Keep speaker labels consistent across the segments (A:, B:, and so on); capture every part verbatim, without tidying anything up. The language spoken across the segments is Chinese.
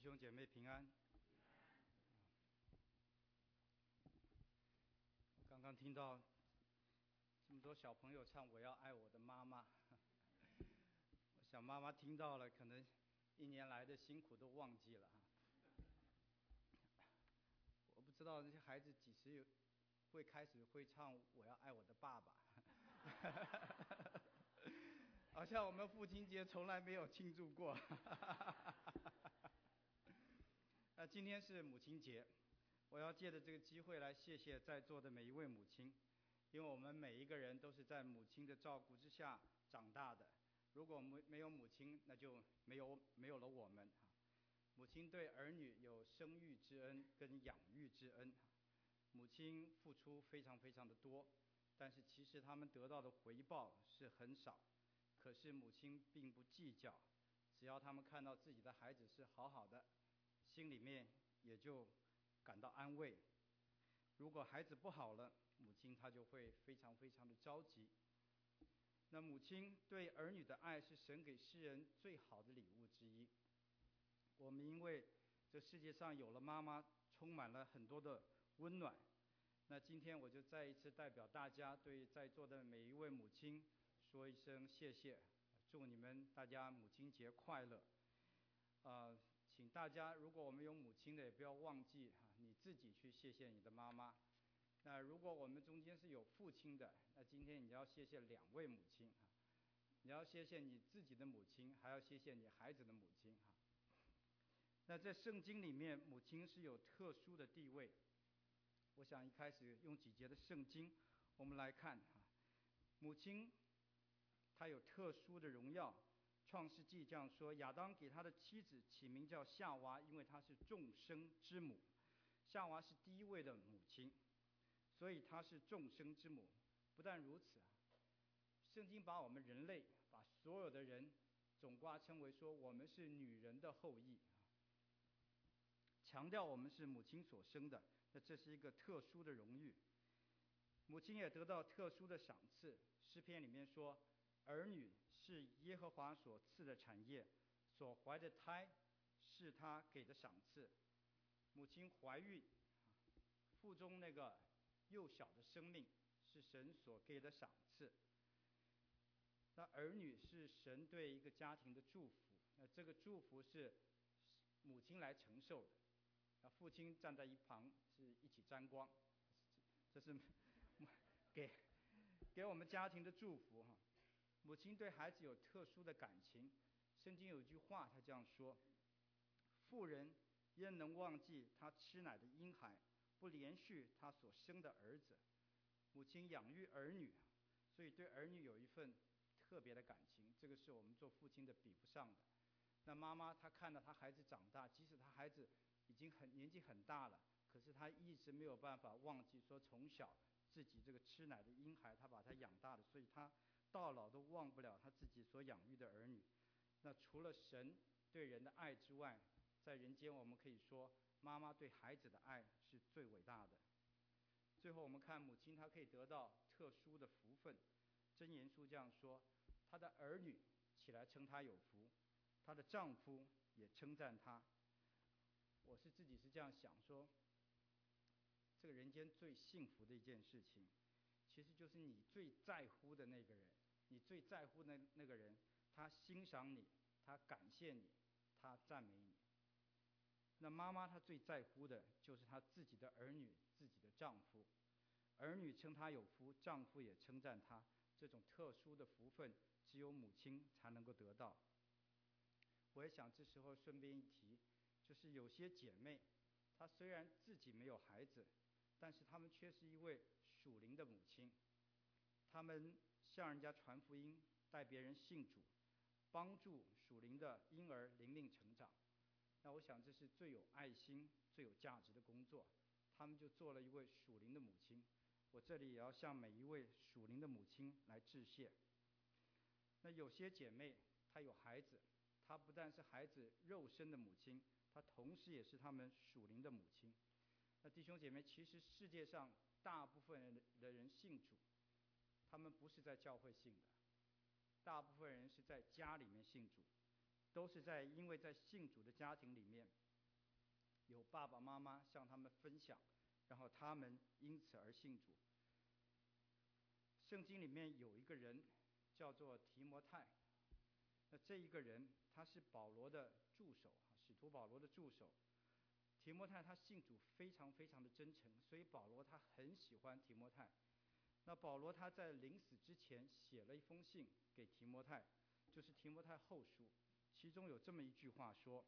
A: 兄姐妹平安。刚刚听到这么多小朋友唱《我要爱我的妈妈》，我想妈妈听到了，可能一年来的辛苦都忘记了哈。我不知道那些孩子几时有会开始会唱《我要爱我的爸爸》，好像我们父亲节从来没有庆祝过。那今天是母亲节，我要借着这个机会来谢谢在座的每一位母亲，因为我们每一个人都是在母亲的照顾之下长大的。如果没没有母亲，那就没有没有了我们哈。母亲对儿女有生育之恩跟养育之恩，母亲付出非常非常的多，但是其实他们得到的回报是很少。可是母亲并不计较，只要他们看到自己的孩子是好好的，心里面也就感到安慰。如果孩子不好了，母亲她就会非常非常的着急。那母亲对儿女的爱是神给世人最好的礼物之一。我们因为这世界上有了妈妈，充满了很多的温暖。那今天我就再一次代表大家对在座的每一位母亲说一声谢谢，祝你们大家母亲节快乐。呃，请大家如果我们有母亲的，也不要忘记哈、啊，你自己去谢谢你的妈妈。那如果我们中间是有父亲的，那今天你要谢谢两位母亲啊，你要谢谢你自己的母亲，还要谢谢你孩子的母亲哈。那在圣经里面，母亲是有特殊的地位。我想一开始用几节的圣经，我们来看哈，母亲她有特殊的荣耀。创世纪这样说：亚当给他的妻子起名叫夏娃，因为她是众生之母。夏娃是第一位的母亲，所以她是众生之母。不但如此啊，圣经把我们人类，把所有的人总括称为说我们是女人的后裔啊，强调我们是母亲所生的。那这是一个特殊的荣誉。母亲也得到特殊的赏赐。诗篇里面说，儿女是耶和华所赐的产业，所怀的胎是他给的赏赐。母亲怀孕，腹中那个幼小的生命是神所给的赏赐。那儿女是神对一个家庭的祝福，那这个祝福是母亲来承受的，那父亲站在一旁是一起沾光，这是给给我们家庭的祝福哈。母亲对孩子有特殊的感情，圣经有一句话，他这样说：妇人焉能忘记她吃奶的婴孩，不连续她所生的儿子。母亲养育儿女，所以对儿女有一份特别的感情，这个是我们做父亲的比不上的。那妈妈她看到她孩子长大，即使她孩子已经很年纪很大了，可是她一直没有办法忘记说从小自己这个吃奶的婴孩，她把他养大的，所以她到老都忘不了他自己所养育的儿女。那除了神对人的爱之外，在人间我们可以说妈妈对孩子的爱是最伟大的。最后我们看母亲她可以得到特殊的福分。箴言书这样说：她的儿女起来称她有福，她的丈夫也称赞她。我是自己是这样想说，这个人间最幸福的一件事情，其实就是你最在乎的那个人，你最在乎的那个人，他欣赏你，他感谢你，他赞美你。那妈妈她最在乎的就是她自己的儿女，自己的丈夫。儿女称她有福，丈夫也称赞她。这种特殊的福分，只有母亲才能够得到。我也想这时候顺便一提，就是有些姐妹，她虽然自己没有孩子，但是她们却是一位属灵的母亲。她们向人家传福音，带别人信主，帮助属灵的婴儿灵命成长。那我想这是最有爱心、最有价值的工作。他们就做了一位属灵的母亲。我这里也要向每一位属灵的母亲来致谢。那有些姐妹她有孩子，她不但是孩子肉身的母亲，她同时也是他们属灵的母亲。那弟兄姐妹，其实世界上大部分人的人信主，他们不是在教会信的，大部分人是在家里面信主，都是在因为在信主的家庭里面， 有爸爸妈妈向他们分享，然后他们因此而信主。圣经里面有一个人叫做提摩太，那这一个人他是保罗的助手，使徒保罗的助手。提摩太他信主非常非常的真诚，所以保罗他很喜欢提摩太。那保罗他在临死之前写了一封信给提摩太，就是提摩太后书，其中有这么一句话说：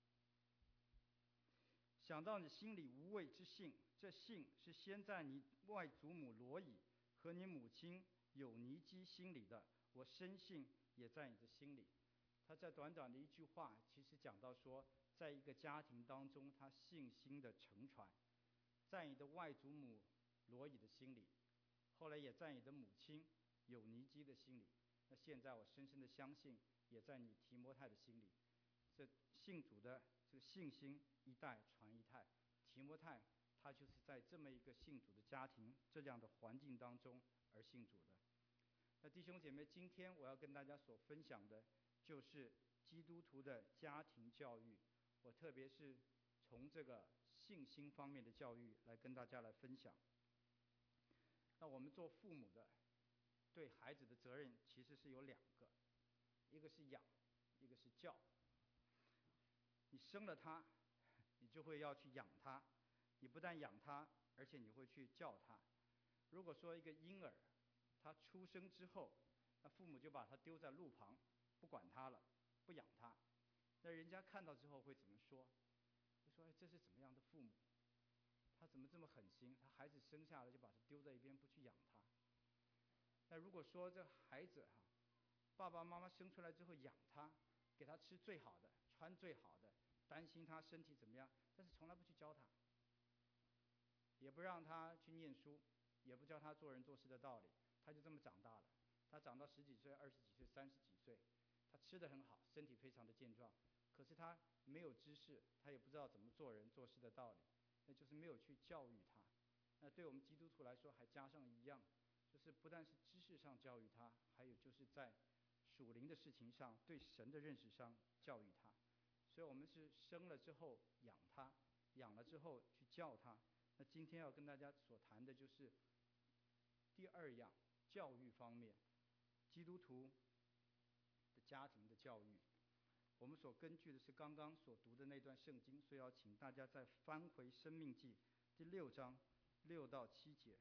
A: 想到你心里无畏之信，这信是先在你外祖母罗以和你母亲有尼基心里的，我深信也在你的心里。他在短短的一句话，其实讲到说，在一个家庭当中，他信心的承传，在你的外祖母罗以的心里，后来也在你的母亲有尼基的心里，那现在我深深的相信，也在你提摩太的心里。这信主的这个信心一代传一代，提摩太他就是在这么一个信主的家庭这样的环境当中而信主的。那弟兄姐妹，今天我要跟大家所分享的就是基督徒的家庭教育，我特别是从这个信心方面的教育来跟大家来分享。那我们做父母的对孩子的责任其实是有两个，一个是养，一个是教。你生了他，你就会要去养他，你不但养他，而且你会去教他。如果说一个婴儿他出生之后，那父母就把他丢在路旁，不管他了，不养他，那人家看到之后会怎么说？会说：哎，这是怎么样的父母？他怎么这么狠心？他孩子生下来就把他丢在一边，不去养他。那如果说这孩子哈、啊，爸爸妈妈生出来之后养他，给他吃最好的，穿最好的，担心他身体怎么样，但是从来不去教他，也不让他去念书，也不教他做人做事的道理，他就这么长大了。他长到十几岁、二十几岁、三十几岁，他吃得很好，身体非常的健壮，可是他没有知识，他也不知道怎么做人做事的道理，那就是没有去教育他。那对我们基督徒来说，还加上一样，就是不但是知识上教育他，还有就是在属灵的事情上，对神的认识上教育他。所以我们是生了之后养他，养了之后去教他。那今天要跟大家所谈的就是第二样，教育方面，基督徒的家庭的教育。我们所根据的是刚刚所读的那段圣经，所以要请大家再翻回《申命记》第六章六到七节。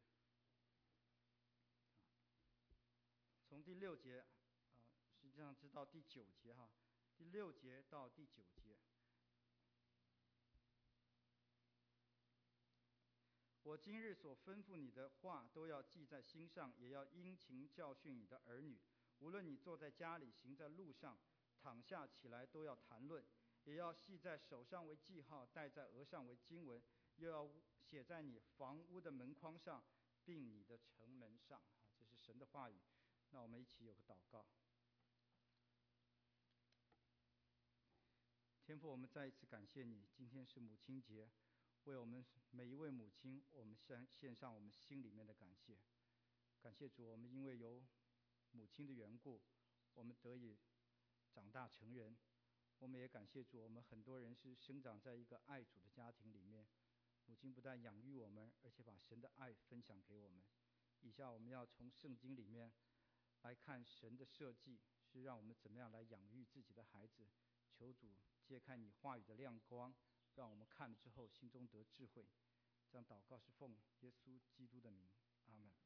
A: 从第六节啊，实际上直到第九节哈，第六节到第九节。我今日所吩咐你的话，都要记在心上，也要殷勤教训你的儿女。无论你坐在家里，行在路上，躺下起来，都要谈论，也要系在手上为记号，戴在额上为经文，又要写在你房屋的门框上，并你的城门上。这是神的话语。那我们一起有个祷告。天父，我们再一次感谢你，今天是母亲节，为我们每一位母亲，我们献献上我们心里面的感谢。感谢主，我们因为有母亲的缘故，我们得以长大成人。我们也感谢主，我们很多人是生长在一个爱主的家庭里面，母亲不但养育我们，而且把神的爱分享给我们。以下我们要从圣经里面来看神的设计，是让我们怎么样来养育自己的孩子。求主揭开你话语的亮光，让我们看了之后心中得智慧。这样祷告是奉耶稣基督的名，阿们。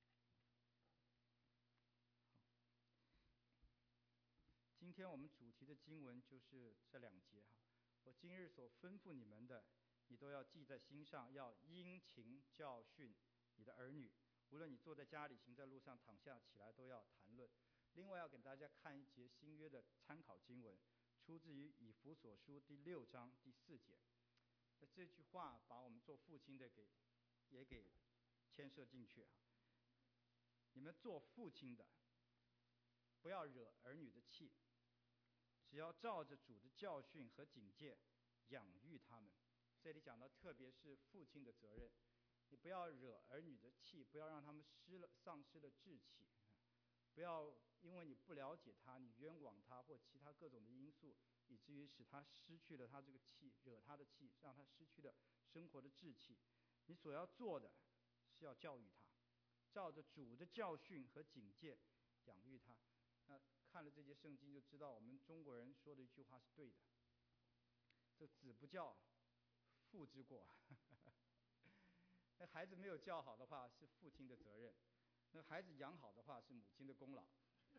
A: 今天我们主题的经文就是这两节哈。我今日所吩咐你们的，你都要记在心上，要殷勤教训你的儿女。无论你坐在家里，行在路上，躺下起来，都要谈论。另外要给大家看一节新约的参考经文，出自于以弗所书第六章第四节。那这句话把我们做父亲的给也给牵涉进去啊。你们做父亲的，不要惹儿女的气，只要照着主的教训和警戒养育他们。这里讲到特别是父亲的责任，你不要惹儿女的气，不要让他们失了丧失了志气，不要因为你不了解他，你冤枉他或其他各种的因素，以至于使他失去了他这个气，惹他的气，让他失去了生活的志气。你所要做的是要教育他，照着主的教训和警戒养育他。那看了这节圣经就知道，我们中国人说的一句话是对的：这子不教，父之过。那孩子没有教好的话，是父亲的责任；那孩子养好的话，是母亲的功劳。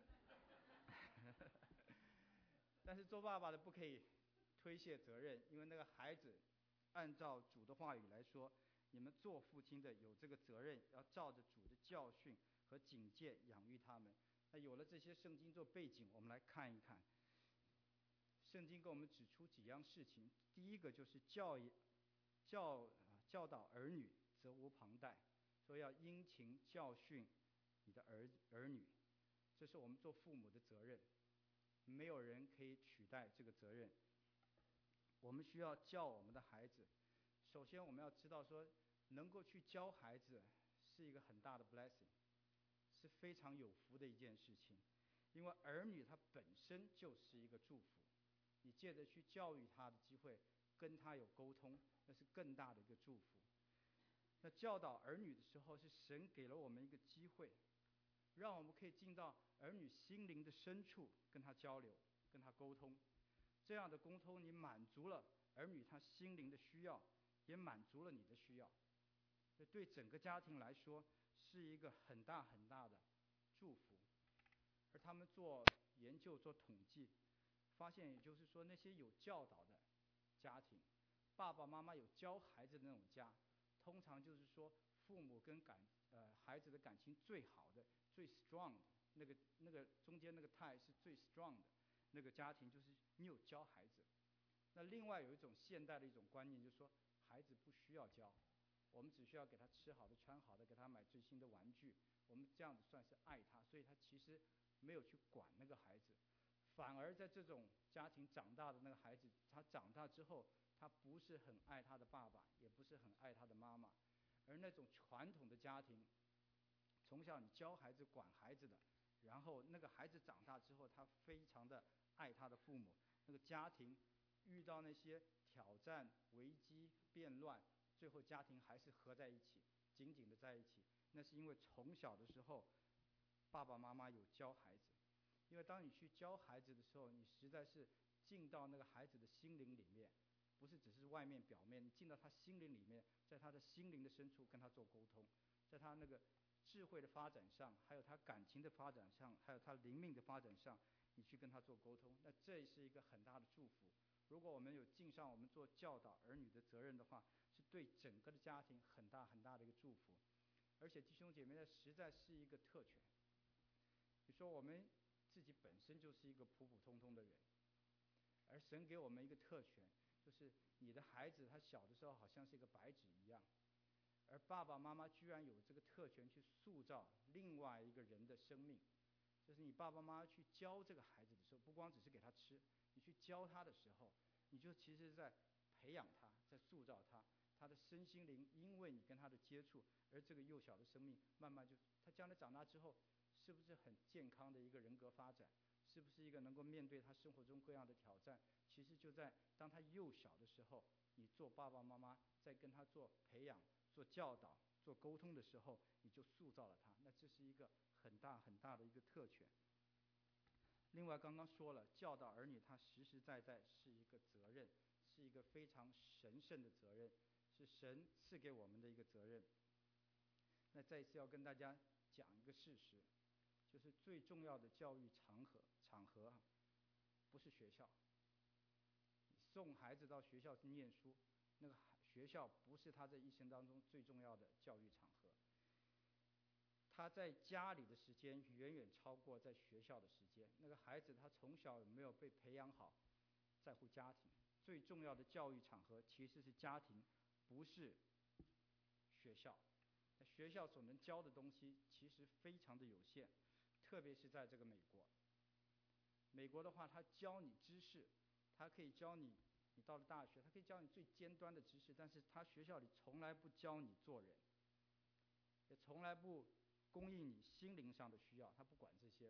A: 但是做爸爸的不可以推卸责任，因为那个孩子按照主的话语来说，你们做父亲的有这个责任，要照着主的教训和警戒养育他们。那有了这些圣经做背景，我们来看一看，圣经给我们指出几样事情。第一个就是教教教导儿女，责无旁贷，说要殷勤教训你的儿儿女，这是我们做父母的责任。没有人可以取代这个责任。我们需要教我们的孩子，首先我们要知道说，能够去教孩子是一个很大的 blessing， 是非常有福的一件事情。因为儿女他本身就是一个祝福，你借着去教育他的机会，跟他有沟通，那是更大的一个祝福。那教导儿女的时候，是神给了我们一个机会，让我们可以进到儿女心灵的深处，跟他交流，跟他沟通。这样的沟通，你满足了儿女他心灵的需要，也满足了你的需要。这对整个家庭来说是一个很大很大的祝福。而他们做研究做统计，发现也就是说，那些有教导的家庭，爸爸妈妈有教孩子的那种家，通常就是说父母跟感呃孩子的感情最好的、最 strong 的那个那个中间那个 tie 是最 strong 的那个家庭，就是你有教孩子。那另外有一种现代的一种观念，就是说孩子不需要教，我们只需要给他吃好的、穿好的，给他买最新的玩具，我们这样子算是爱他，所以他其实没有去管那个孩子。反而在这种家庭长大的那个孩子，他长大之后，他不是很爱他的爸爸，也不是很爱他的妈妈。而那种传统的家庭，从小你教孩子管孩子的，然后那个孩子长大之后，他非常的爱他的父母。那个家庭遇到那些挑战、危机、变乱，最后家庭还是合在一起，紧紧的在一起。那是因为从小的时候，爸爸妈妈有教孩子。因为当你去教孩子的时候，你实在是进到那个孩子的心灵里面，不是只是外面表面，你进到他心灵里面，在他的心灵的深处跟他做沟通，在他那个智慧的发展上，还有他感情的发展上，还有他灵命的发展上，你去跟他做沟通，那这是一个很大的祝福。如果我们有尽上我们做教导儿女的责任的话，是对整个的家庭很大很大的一个祝福。而且弟兄姐妹，那实在是一个特权。你说我们自己本身就是一个普普通通的人，而神给我们一个特权，就是你的孩子他小的时候好像是一个白纸一样，而爸爸妈妈居然有这个特权去塑造另外一个人的生命。就是你爸爸妈妈去教这个孩子的时候，不光只是给他吃，你去教他的时候，你就其实在培养他，在塑造他，他的身心灵因为你跟他的接触，而这个幼小的生命慢慢就他将来长大之后，是不是很健康的一个人格发展，是不是一个能够面对他生活中各样的挑战，其实就在当他幼小的时候，你做爸爸妈妈在跟他做培养、做教导、做沟通的时候，你就塑造了他。那这是一个很大很大的一个特权。另外刚刚说了，教导儿女他实实在在是一个责任，是一个非常神圣的责任，是神赐给我们的一个责任。那再一次要跟大家讲一个事实，就是最重要的教育场合场合不是学校。你送孩子到学校去念书，那个学校不是他这一生当中最重要的教育场合。他在家里的时间远远超过在学校的时间。那个孩子他从小有没有被培养好，在乎家庭。最重要的教育场合其实是家庭，不是学校。学校所能教的东西其实非常的有限，特别是在这个美国。美国的话，他教你知识，他可以教你，你到了大学，他可以教你最尖端的知识，但是他学校里从来不教你做人，也从来不供应你心灵上的需要，他不管这些的。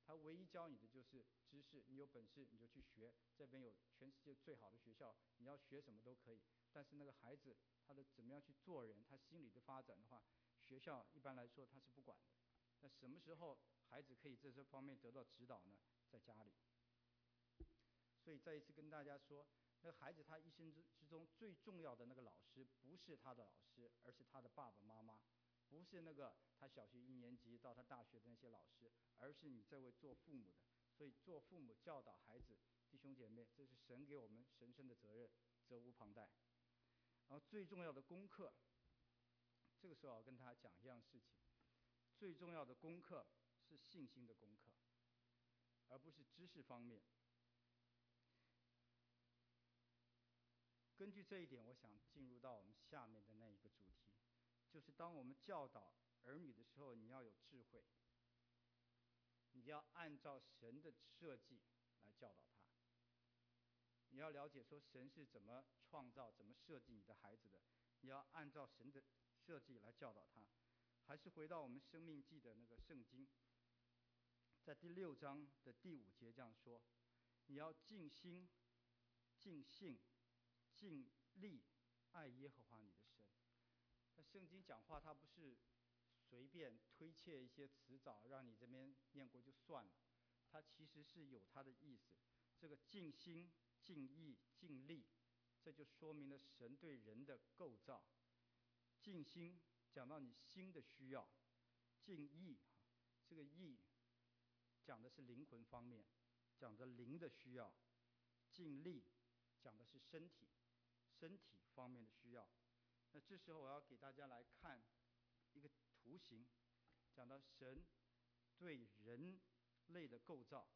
A: 他唯一教你的就是知识，你有本事你就去学，这边有全世界最好的学校，你要学什么都可以。但是那个孩子他的怎么样去做人，他心理的发展的话，学校一般来说他是不管的。那什么时候孩子可以在这方面得到指导呢？在家里。所以再一次跟大家说，那个孩子他一生之之中最重要的那个老师，不是他的老师，而是他的爸爸妈妈，不是那个他小学一年级到他大学的那些老师，而是你这位做父母的。所以做父母教导孩子，弟兄姐妹，这是神给我们神圣的责任，责无旁贷。然后最重要的功课，这个时候我要跟大家讲一样事情，最重要的功课是信心的功课，而不是知识方面。根据这一点，我想进入到我们下面的那一个主题，就是当我们教导儿女的时候，你要有智慧，你要按照神的设计来教导他。你要了解说神是怎么创造、怎么设计你的孩子的，你要按照神的设计来教导他。还是回到我们生命记的那个圣经，在第六章的第五节这样说：你要尽心、尽性、尽力爱耶和华你的神。那圣经讲话，它不是随便推切一些词藻让你这边念过就算了，它其实是有它的意思。这个尽心、尽意、尽力，这就说明了神对人的构造。尽心讲到你心的需要，尽意，这个意讲的是灵魂方面，讲的灵的需要。尽力讲的是身体，身体方面的需要。那这时候我要给大家来看一个图形，讲到神对人类的构造。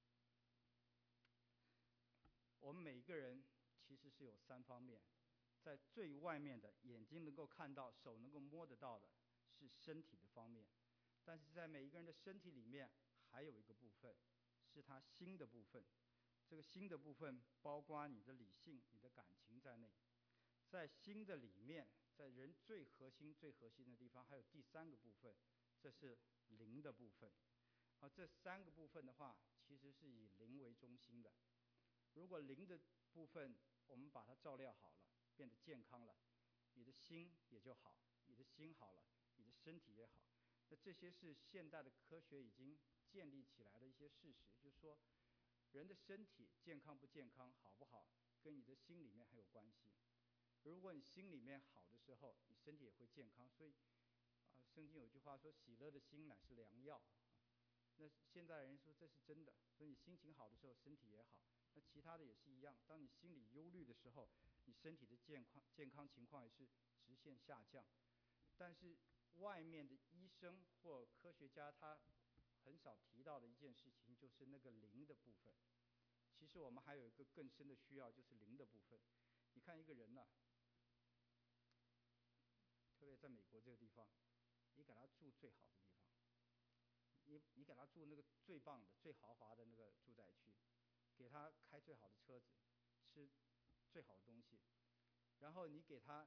A: 我们每一个人其实是有三方面，在最外面的眼睛能够看到、手能够摸得到的是身体的方面，但是在每一个人的身体里面还有一个部分是他心的部分。这个心的部分包括你的理性、你的感情在内。在心的里面，在人最核心、最核心的地方，还有第三个部分，这是灵的部分。而这三个部分的话，其实是以灵为中心的。如果灵的部分我们把它照料好了，变得健康了，你的心也就好，你的心好了，你的身体也好。那这些是现代的科学已经建立起来的一些事实，就是说人的身体健康不健康、好不好，跟你的心里面很有关系。如果你心里面好的时候，你身体也会健康。所以，啊、呃，圣经有句话说：“喜乐的心乃是良药。”那现在人说这是真的，所以你心情好的时候，身体也好。那其他的也是一样，当你心里忧虑的时候，你身体的健康健康情况也是直线下降。但是外面的医生或科学家他很少提到的一件事情，就是那个灵的部分。其实我们还有一个更深的需要，就是灵的部分。你看一个人呢、啊，特别在美国这个地方，你给他住最好的地方，你你给他住那个最棒的、最豪华的那个住宅区，给他开最好的车子，吃最好的东西，然后你给他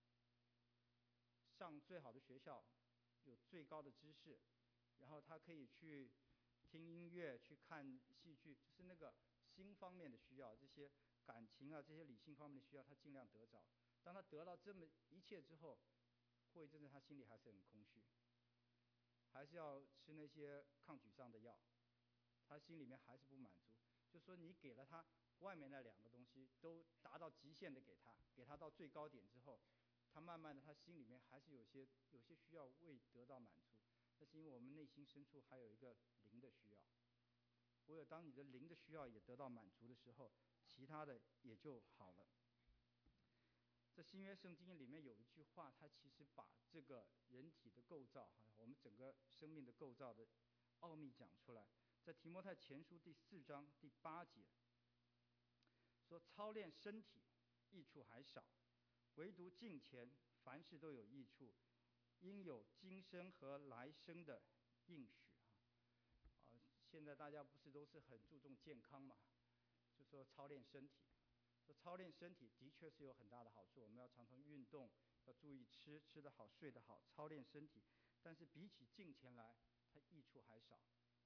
A: 上最好的学校，有最高的知识，然后他可以去听音乐、去看戏剧，就是那个心方面的需要，这些感情啊、这些理性方面的需要，他尽量得着。当他得到这么一切之后，过一阵子他心里还是很空虚，还是要吃那些抗沮丧的药，他心里面还是不满足。就说你给了他外面那两个东西都达到极限的给他，给他到最高点之后，他慢慢的他心里面还是有些有些需要未得到满足。那是因为我们内心深处还有一个灵的需要。唯有当你的灵的需要也得到满足的时候，其他的也就好了。在新约圣经里面有一句话，它其实把这个人体的构造，我们整个生命的构造的奥秘讲出来。在提摩太前书第四章第八节说：“操练身体益处还少，唯独敬虔凡事都有益处，应有今生和来生的应许。”啊，现在大家不是都是很注重健康嘛？就说操练身体。说操练身体的确是有很大的好处，我们要常常运动，要注意吃，吃得好，睡得好，操练身体。但是比起敬虔来，它益处还少。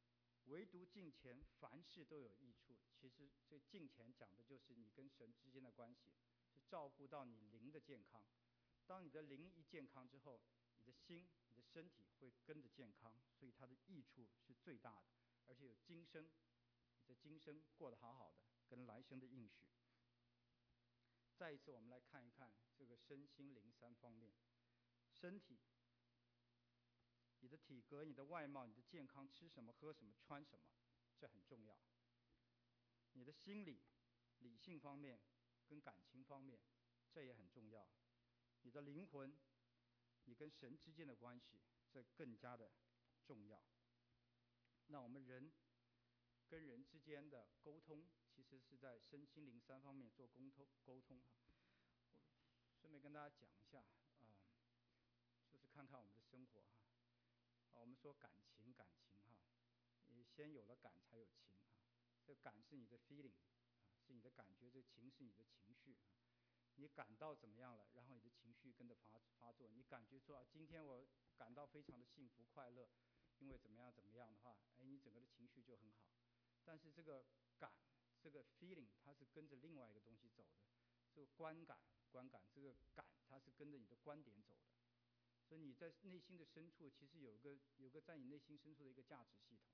A: 唯独敬虔，凡事都有益处。其实这敬虔讲的就是你跟神之间的关系，是照顾到你灵的健康。当你的灵一健康之后，你的心、你的身体会跟着健康，所以它的益处是最大的，而且有今生，你的今生过得好好的，跟来生的应许。再一次，我们来看一看这个身心灵三方面。身体，你的体格、你的外貌、你的健康，吃什么、喝什么、穿什么，这很重要。你的心理、理性方面跟感情方面，这也很重要。你的灵魂，你跟神之间的关系，这更加的重要。那我们人跟人之间的沟通，其实是在身心灵三方面做沟通沟通哈。顺便跟大家讲一下啊、呃，就是看看我们的生活哈。啊，我们说感情感情哈，你先有了感才有情哈。这感是你的 feeling 啊，是你的感觉；这情是你的情绪啊。你感到怎么样了，然后你的情绪跟着发发作。你感觉说啊，今天我感到非常的幸福快乐，因为怎么样怎么样的话，哎，你整个的情绪就很好。但是这个感，这个 feeling 它是跟着另外一个东西走的，这个观感观感这个感它是跟着你的观点走的。所以你在内心的深处，其实有个有个在你内心深处的一个价值系统。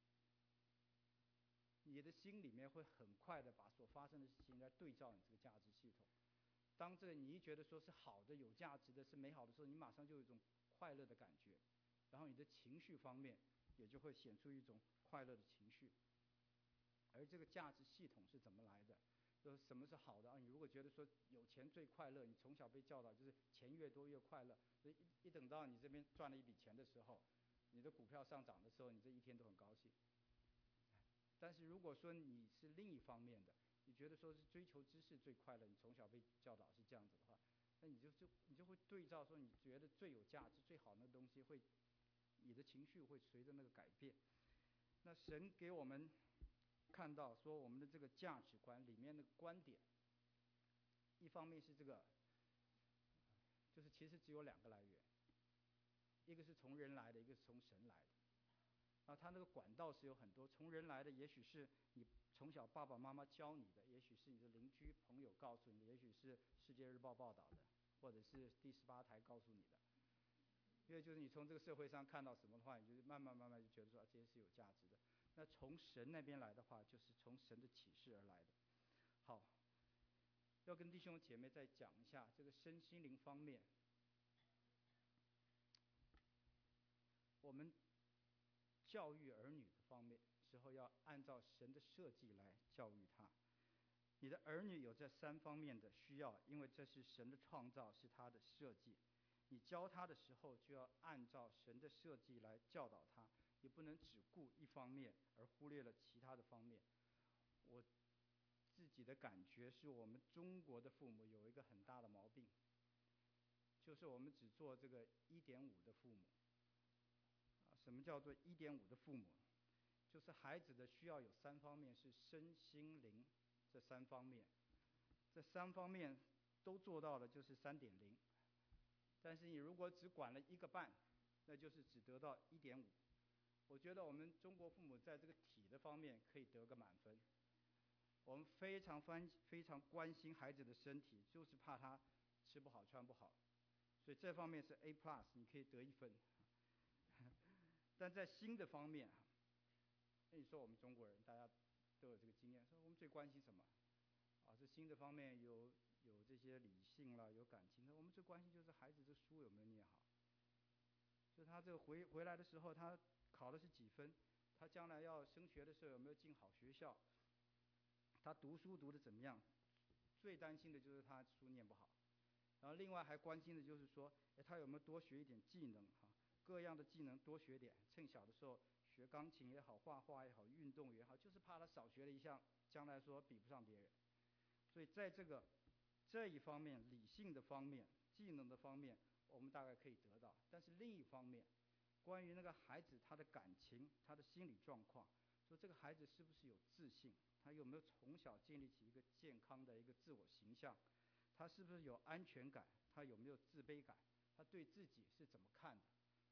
A: 你的心里面会很快的把所发生的事情来对照你这个价值系统。当这个你一觉得说是好的、有价值的、是美好的时候，你马上就有一种快乐的感觉，然后你的情绪方面也就会显出一种快乐的情绪。而这个价值系统是怎么来的？就是什么是好的啊？你如果觉得说有钱最快乐，你从小被教导就是钱越多越快乐，所以一一等到你这边赚了一笔钱的时候，你的股票上涨的时候，你这一天都很高兴。但是如果说你是另一方面的，你觉得说是追求知识最快乐，你从小被教导是这样子的话，那你就就你就会对照说你觉得最有价值、最好的东西会，你的情绪会随着那个改变。那神给我们看到说我们的这个价值观里面的观点，一方面是这个，就是其实只有两个来源，一个是从人来的，一个是从神来的。啊，他那个管道是有很多，从人来的，也许是你从小爸爸妈妈教你的，也许是你的邻居朋友告诉你的，也许是世界日报报道的，或者是第十八台告诉你的。因为就是你从这个社会上看到什么的话，你就慢慢慢慢就觉得说、啊、这些是有价值的。那从神那边来的话，就是从神的启示而来的。好，要跟弟兄姐妹再讲一下这个身心灵方面，我们教育儿女的方面时候，要按照神的设计来教育他。你的儿女有这三方面的需要，因为这是神的创造，是他的设计。你教他的时候，就要按照神的设计来教导他，也不能只顾一方面而忽略了其他的方面。我自己的感觉是我们中国的父母有一个很大的毛病，就是我们只做这个一点五的父母。什么叫做一点五的父母？就是孩子的需要有三方面，是身心灵这三方面，这三方面都做到了，就是三点零。但是你如果只管了一个半，那就是只得到一点五。我觉得我们中国父母在这个体的方面可以得个满分。我们非常关非常关心孩子的身体，就是怕他吃不好穿不好，所以这方面是 A plus， 你可以得一分。但在心的方面啊，那你说我们中国人大家都有这个经验，说我们最关心什么？啊，这心的方面有有这些理性啦，有感情的，我们最关心就是孩子这书有没有念好，就他这个回回来的时候，他考的是几分，他将来要升学的时候有没有进好学校，他读书读得怎么样？最担心的就是他书念不好，然后另外还关心的就是说，哎，他有没有多学一点技能哈？各样的技能多学点，趁小的时候学钢琴也好，画画也好，运动也好，就是怕他少学了一项，将来说比不上别人。所以在这个这一方面，理性的方面、技能的方面，我们大概可以得到。但是另一方面，关于那个孩子他的感情、他的心理状况，说这个孩子是不是有自信，他有没有从小建立起一个健康的一个自我形象，他是不是有安全感，他有没有自卑感，他对自己是怎么看的，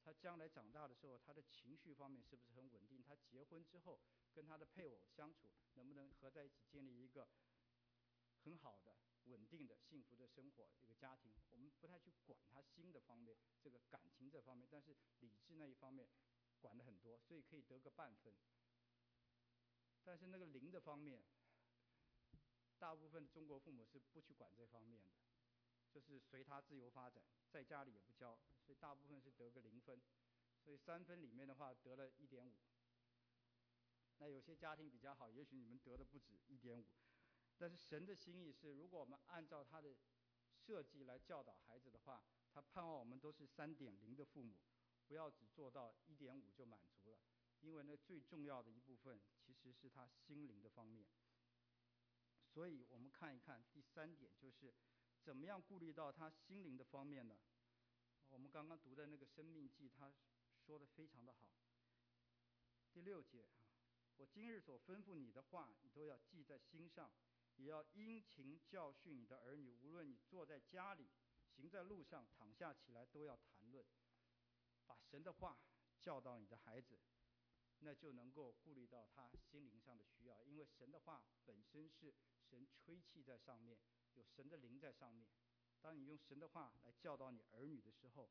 A: 他将来长大的时候，他的情绪方面是不是很稳定？他结婚之后跟他的配偶相处，能不能合在一起建立一个很好的、稳定的、幸福的生活，一个家庭？我们不太去管他心的方面，这个感情这方面，但是理智那一方面管得很多，所以可以得个半分。但是那个灵的方面，大部分的中国父母是不去管这方面的，就是随他自由发展，在家里也不教，所以大部分是得个零分。所以三分里面的话得了一点五。那有些家庭比较好，也许你们得的不止一点五。但是神的心意是，如果我们按照他的设计来教导孩子的话，他盼望我们都是三点零的父母，不要只做到一点五就满足了。因为那最重要的一部分其实是他心灵的方面。所以我们看一看第三点，就是怎么样顾虑到他心灵的方面呢？我们刚刚读的那个《生命记》，他说的非常的好。第六节，我今日所吩咐你的话，你都要记在心上，也要殷勤教训你的儿女，无论你坐在家里，行在路上，躺下起来，都要谈论。把神的话教导你的孩子，那就能够顾虑到他心灵上的需要，因为神的话本身是神吹气在上面，有神的灵在上面。当你用神的话来教导你儿女的时候，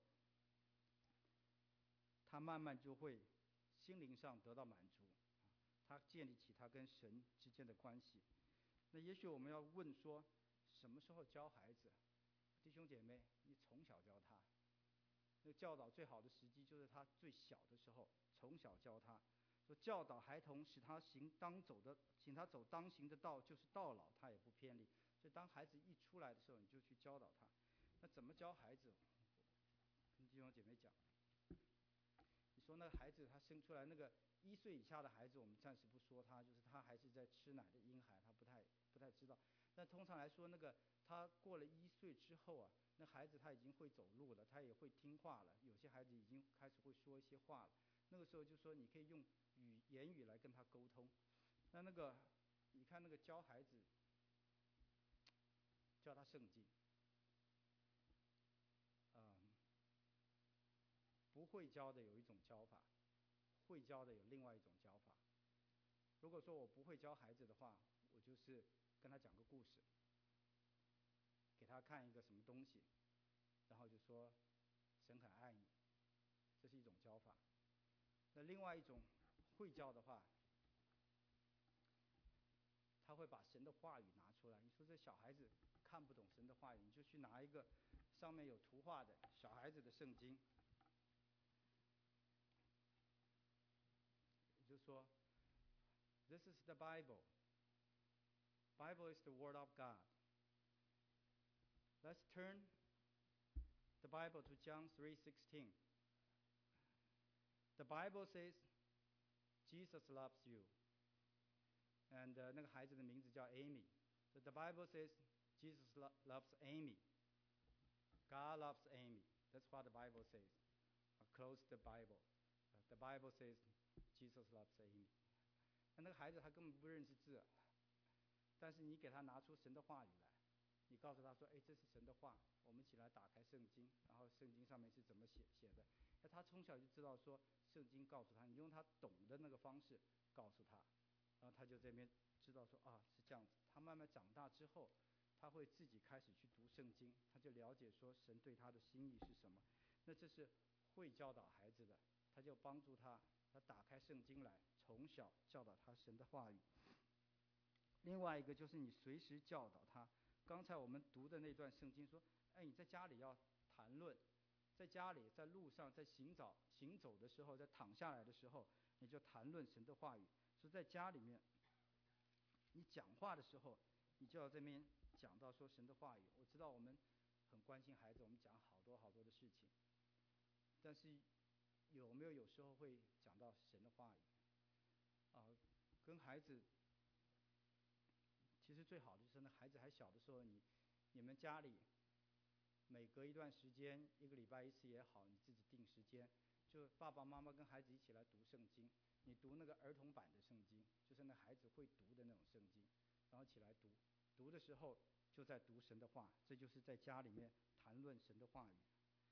A: 他慢慢就会心灵上得到满足，他建立起他跟神之间的关系。那也许我们要问说，什么时候教孩子？弟兄姐妹，你从小教他。那教导最好的时机就是他最小的时候，从小教他。说教导孩童，使他行当走的，请他走当行的道，就是到老他也不偏离。所以当孩子一出来的时候，你就去教导他。那怎么教孩子？跟弟兄姐妹讲，你说那个孩子他生出来那个一岁以下的孩子，我们暂时不说他，就是他还是在吃奶的婴孩，他不太不太知道。但通常来说，那个他过了一岁之后啊，那孩子他已经会走路了，他也会听话了。有些孩子已经开始会说一些话了。那个时候就说你可以用语言语来跟他沟通。那那个你看那个教孩子，教他圣经，嗯，不会教的有一种教法，会教的有另外一种教法。如果说我不会教孩子的话，我就是跟他讲个故事，给他看一个什么东西，然后就说神很爱你，这是一种教法。那另外一种会教的话，他会把神的话语拿出来。你说这小孩子看不懂神的话语，你就去拿一个上面有图画的小孩子的圣经，也就是说 ，This is the Bible. Bible is the Word of God. Let's turn the Bible to John three sixteen. The Bible says Jesus loves you. And、uh, 那个孩子的名字叫 Amy。So the Bible says Jesus lo loves Amy. God loves Amy. That's what the Bible says. Uh, close the Bible. Uh, the Bible says Jesus loves Amy. 那那个孩子他根本不认识字，但是你给他拿出神的话语来，你告诉他说：“哎，这是神的话。”我们一起来打开圣经，然后圣经上面是怎么写写的？那他从小就知道说，圣经告诉他，你用他懂的那个方式告诉他，然后他就这边知道说啊是这样子。他慢慢长大之后，他会自己开始去读圣经，他就了解说神对他的心意是什么。那这是会教导孩子的，他就帮助他，他打开圣经来，从小教导他神的话语。另外一个就是你随时教导他。刚才我们读的那段圣经说，哎，你在家里要谈论，在家里、在路上、在行走、行走的时候、在躺下来的时候，你就谈论神的话语。所以在家里面，你讲话的时候，你就要这边讲到说神的话语。我知道我们很关心孩子，我们讲好多好多的事情，但是有没有有时候会讲到神的话语？啊、呃，跟孩子。其实最好的就是那孩子还小的时候，你你们家里每隔一段时间，一个礼拜一次也好，你自己定时间，就爸爸妈妈跟孩子一起来读圣经。你读那个儿童版的圣经，就是那孩子会读的那种圣经，然后起来读。读的时候就在读神的话，这就是在家里面谈论神的话语。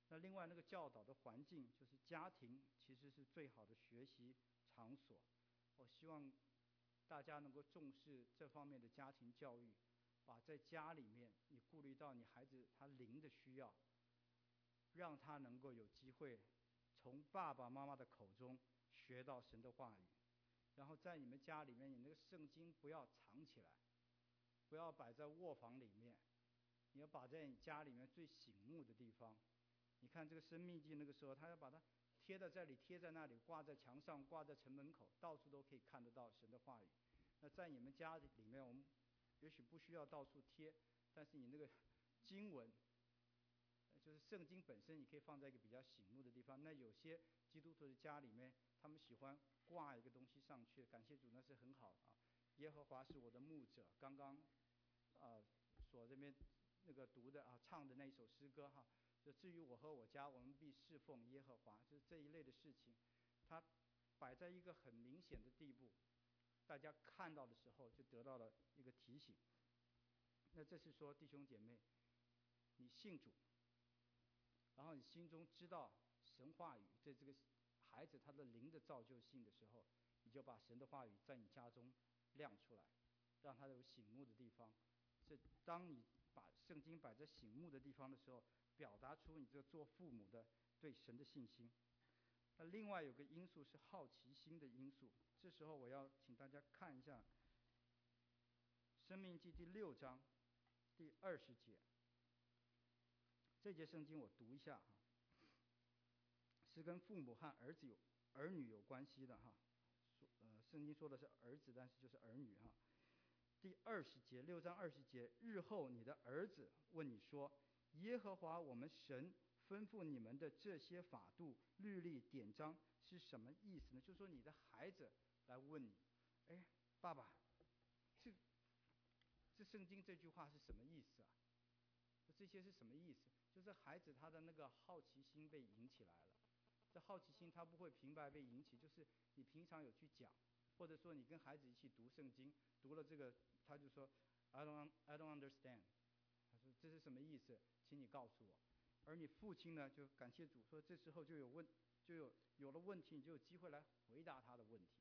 A: 那另外那个教导的环境，就是家庭，其实是最好的学习场所。我希望大家能够重视这方面的家庭教育，把在家里面你顾虑到你孩子他灵的需要，让他能够有机会从爸爸妈妈的口中学到神的话语。然后在你们家里面，你那个圣经不要藏起来，不要摆在卧房里面，你要摆在你家里面最醒目的地方。你看这个生命记那个时候，他要把它贴在这里，贴在那里，挂在墙上，挂在城门口，到处都可以看得到神的话语。那在你们家里面，我们也许不需要到处贴，但是你那个经文，就是圣经本身，你可以放在一个比较醒目的地方。那有些基督徒的家里面，他们喜欢挂一个东西上去，感谢主，那是很好啊。耶和华是我的牧者，刚刚啊所这边那个读的啊唱的那一首诗歌哈，就至于我和我家，我们必侍奉耶和华，就是这一类的事情，它摆在一个很明显的地步，大家看到的时候就得到了一个提醒。那这是说弟兄姐妹，你信主，然后你心中知道神话语对这个孩子他的灵的造就性的时候，你就把神的话语在你家中亮出来，让他有醒目的地方。这当你把圣经摆在醒目的地方的时候，表达出你这个做父母的对神的信心。那另外有个因素是好奇心的因素，这时候我要请大家看一下申命记第六章第二十节，这节圣经我读一下哈，是跟父母和儿子有儿女有关系的哈。呃，圣经说的是儿子，但是就是儿女哈。第二十节，六章二十节，日后你的儿子问你说：“耶和华我们神吩咐你们的这些法度、律例、典章是什么意思呢？”就是说你的孩子来问你：“哎，爸爸，这这圣经这句话是什么意思啊？这些是什么意思？”就是孩子他的那个好奇心被引起来了。这好奇心他不会平白被引起，就是你平常有去讲，或者说你跟孩子一起读圣经，读了这个他就说 I don't I don't understand， 他说这是什么意思？请你告诉我。而你父亲呢，就感谢主说，这时候就有问，就有有了问题，你就有机会来回答他的问题。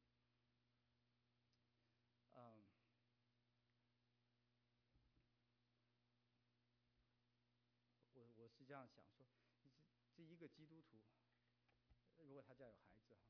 A: 嗯，我我是这样想说，这这一个基督徒，如果他家有孩子哈，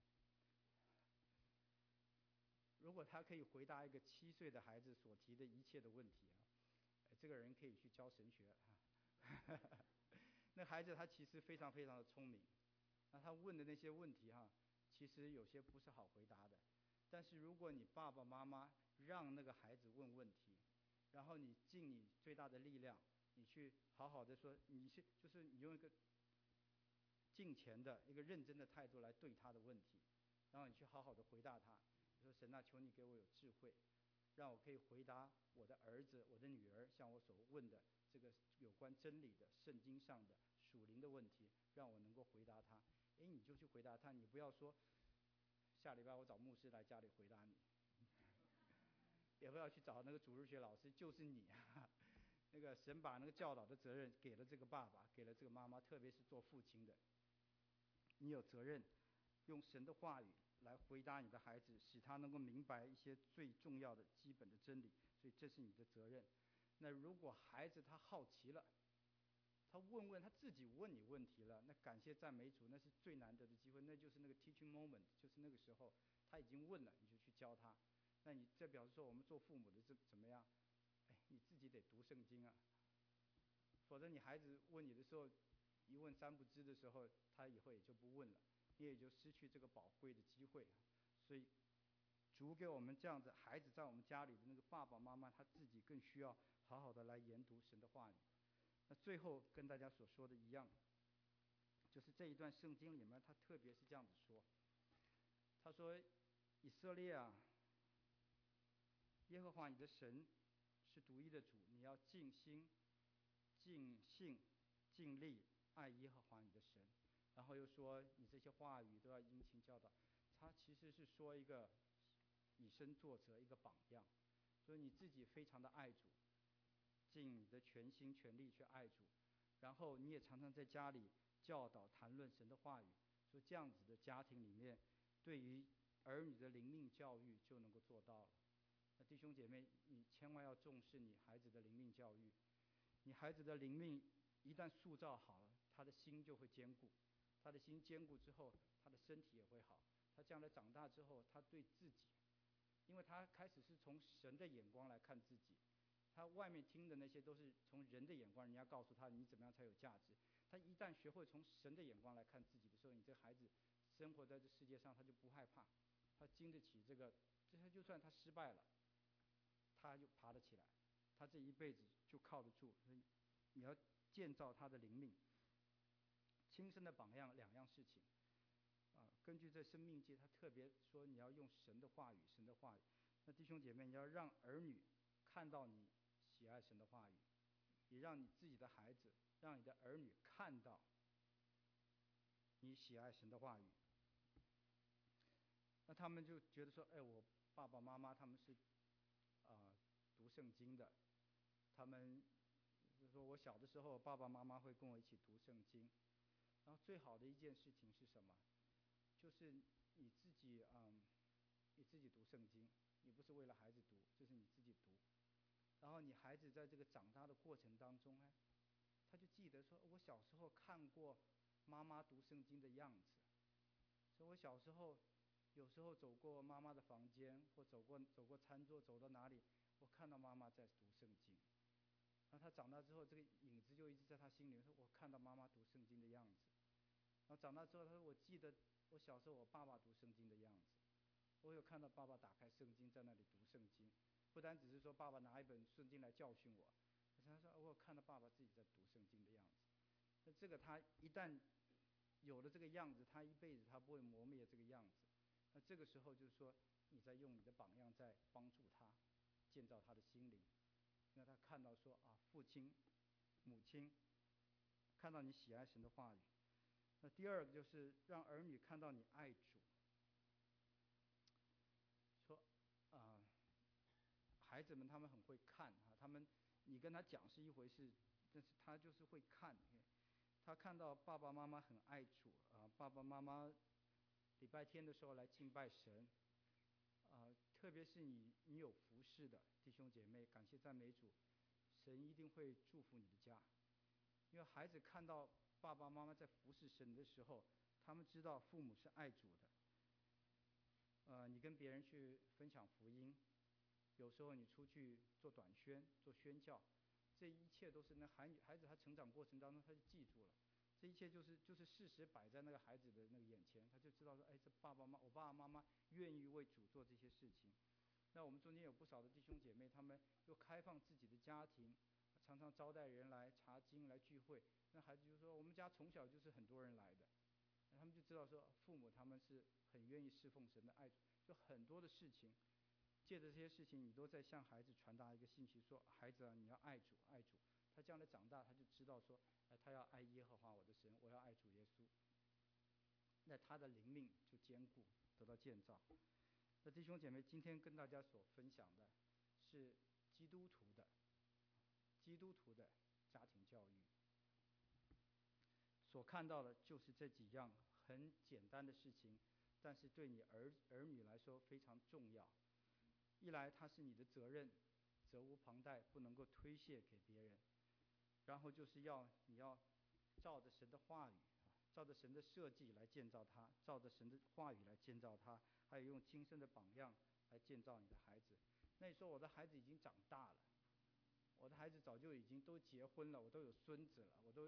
A: 如果他可以回答一个七岁的孩子所提的一切的问题啊，这个人可以去教神学哈。那孩子他其实非常非常的聪明，那他问的那些问题哈，其实有些不是好回答的。但是如果你爸爸妈妈让那个孩子问问题，然后你尽你最大的力量，你去好好的说，你是就是你用一个敬虔的一个认真的态度来对他的问题，然后你去好好的回答他。你说神啊，求你给我有智慧，让我可以回答我的儿子、我的女儿向我所问的这个有关真理的、圣经上的、属灵的问题，让我能够回答他。哎，你就去回答他，你不要说下礼拜我找牧师来家里回答你，也不要去找那个主日学老师，就是你啊。那个神把那个教导的责任给了这个爸爸，给了这个妈妈，特别是做父亲的，你有责任用神的话语来回答你的孩子，使他能够明白一些最重要的基本的真理，所以这是你的责任。那如果孩子他好奇了，他问问他自己问你问题了，那感谢赞美主，那是最难得的机会，那就是那个 teaching moment， 就是那个时候他已经问了，你就去教他。那你这表示说我们做父母的怎怎么样？哎，你自己得读圣经啊，否则你孩子问你的时候，一问三不知的时候，他以后也就不问了，你也就失去这个宝贵的机会。所以主给我们这样子孩子在我们家里的那个爸爸妈妈，他自己更需要好好的来研读神的话语。那最后跟大家所说的一样，就是这一段圣经里面他特别是这样子说，他说以色列啊，耶和华你的神是独一的主，你要尽心尽性尽力爱耶和华你的神。然后又说你这些话语都要殷勤教导。他其实是说一个以身作则，一个榜样，所以你自己非常的爱主，尽你的全心全力去爱主，然后你也常常在家里教导、谈论神的话语，说这样子的家庭里面，对于儿女的灵命教育就能够做到了。那弟兄姐妹，你千万要重视你孩子的灵命教育。你孩子的灵命一旦塑造好了，他的心就会坚固，他的心坚固之后，他的身体也会好。他将来长大之后，他对自己，因为他开始是从神的眼光来看自己，他外面听的那些都是从人的眼光，人家告诉他你怎么样才有价值。他一旦学会从神的眼光来看自己的时候，你这孩子生活在这世界上，他就不害怕，他经得起这个，这他就算他失败了，他就爬得起来，他这一辈子就靠得住。所以你要建造他的灵命。亲身的榜样两样事情啊，根据这生命记，他特别说你要用神的话语，神的话语。那弟兄姐妹，你要让儿女看到你喜爱神的话语，也让你自己的孩子，让你的儿女看到你喜爱神的话语。那他们就觉得说，哎，我爸爸妈妈他们是啊、呃、读圣经的，他们就是说我小的时候，爸爸妈妈会跟我一起读圣经。然后最好的一件事情是什么？就是你自己嗯，你自己读圣经，你不是为了孩子读，这是你自己读。然后你孩子在这个长大的过程当中呢，他就记得说，我小时候看过妈妈读圣经的样子。所以我小时候有时候走过妈妈的房间，或走过走过餐桌，走到哪里，我看到妈妈在读圣经。然后他长大之后，这个影子就一直在他心里，说我看到妈妈读圣经的样子。然后长大之后，他说我记得我小时候我爸爸读圣经的样子，我有看到爸爸打开圣经在那里读圣经，不单只是说爸爸拿一本圣经来教训我，而且他说我有看到爸爸自己在读圣经的样子。那这个他一旦有了这个样子，他一辈子他不会磨灭这个样子。那这个时候就是说你在用你的榜样在帮助他建造他的心灵，让他看到说啊，父亲母亲看到你喜爱神的话语。那第二个就是让儿女看到你爱主。说啊、呃，孩子们他们很会看啊，他们你跟他讲是一回事，但是他就是会看。他看到爸爸妈妈很爱主啊，爸爸妈妈礼拜天的时候来敬拜神啊，特别是你你有服侍的弟兄姐妹，感谢赞美主，神一定会祝福你的家。因为孩子看到爸爸妈妈在服侍神的时候，他们知道父母是爱主的。呃，你跟别人去分享福音，有时候你出去做短宣、做宣教，这一切都是那孩孩子他成长过程当中他就记住了，这一切就是就是事实摆在那个孩子的那个眼前，他就知道说，哎，这爸爸妈我爸爸妈妈愿意为主做这些事情。那我们中间有不少的弟兄姐妹，他们又开放自己的家庭，常常招待人来查经来聚会。那孩子就说，我们家从小就是很多人来的，他们就知道说父母他们是很愿意侍奉神的爱主，就很多的事情，借着这些事情，你都在向孩子传达一个信息，说孩子啊，你要爱主，爱主。他将来长大，他就知道说，哎，他要爱耶和华我的神，我要爱主耶稣。那他的灵命就坚固，得到建造。那弟兄姐妹，今天跟大家所分享的是基督徒的基督徒的家庭教育，所看到的就是这几样很简单的事情，但是对你儿儿女来说非常重要。一来，它是你的责任，责无旁贷，不能够推卸给别人；然后就是要你要照着神的话语，照着神的设计来建造他，照着神的话语来建造他，还有用亲身的榜样来建造你的孩子。那你说我的孩子已经长大了，我的孩子早就已经都结婚了，我都有孙子了，我都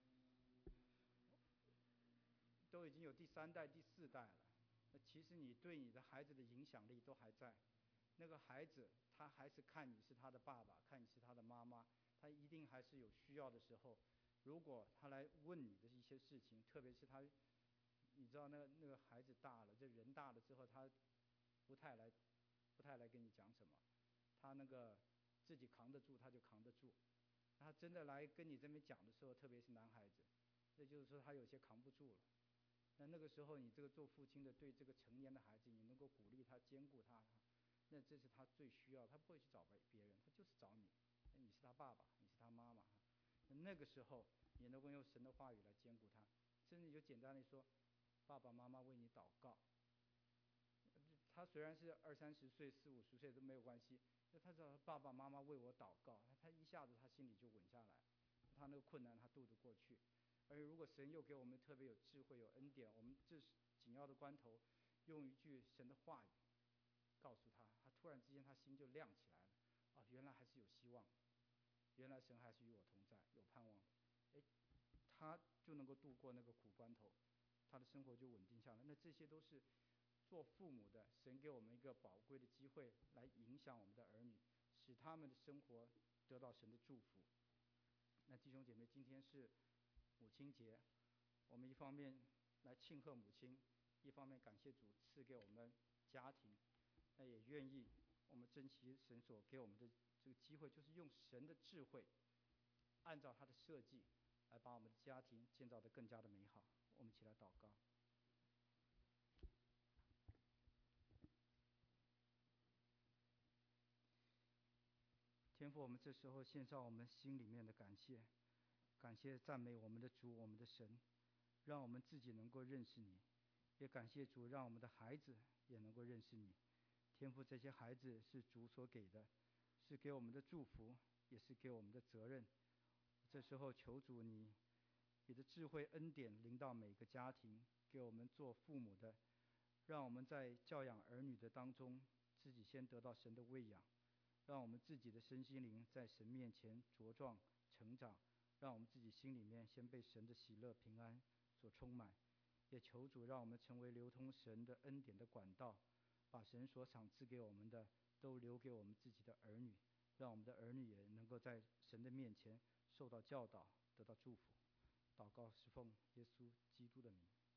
A: 都已经有第三代、第四代了。那其实你对你的孩子的影响力都还在。那个孩子他还是看你是他的爸爸，看你是他的妈妈，他一定还是有需要的时候，如果他来问你的一些事情，特别是他，你知道那个那个孩子大了，这人大了之后，他不太来，不太来跟你讲什么，他那个自己扛得住他就扛得住，他真的来跟你这边讲的时候，特别是男孩子，那就是说他有些扛不住了。那那个时候，你这个做父亲的对这个成年的孩子，你能够鼓励他、兼顾他，那这是他最需要。他不会去找别人，他就是找你。你是他爸爸，你是他妈妈。 那个时候你能够用神的话语来兼顾他。甚至你就简单的说，爸爸妈妈为你祷告。他虽然是二三十岁、四五十岁都没有关系，他知道爸爸妈妈为我祷告，他一下子他心里就稳下来，他那个困难他度得过去。而如果神又给我们特别有智慧、有恩典，我们这紧要的关头，用一句神的话语告诉他，他突然之间他心就亮起来了。啊，原来还是有希望，原来神还是与我同在，有盼望。哎，他就能够度过那个苦关头，他的生活就稳定下来。那这些都是做父母的，神给我们一个宝贵的机会，来影响我们的儿女，使他们的生活得到神的祝福。那弟兄姐妹，今天是母亲节，我们一方面来庆贺母亲，一方面感谢主赐给我们家庭，那也愿意我们珍惜神所给我们的这个机会，就是用神的智慧，按照他的设计，来把我们的家庭建造得更加的美好。我们一起来祷告。天父，我们这时候献上我们心里面的感谢，感谢赞美我们的主，我们的神，让我们自己能够认识你，也感谢主，让我们的孩子也能够认识你。天父，这些孩子是主所给的，是给我们的祝福，也是给我们的责任。这时候求主你你的智慧恩典临到每个家庭，给我们做父母的，让我们在教养儿女的当中，自己先得到神的喂养，让我们自己的身心灵在神面前茁壮成长，让我们自己心里面先被神的喜乐平安所充满。也求主让我们成为流通神的恩典的管道，把神所赏赐给我们的都留给我们自己的儿女，让我们的儿女也能够在神的面前受到教导，得到祝福。祷告是奉耶稣基督的名。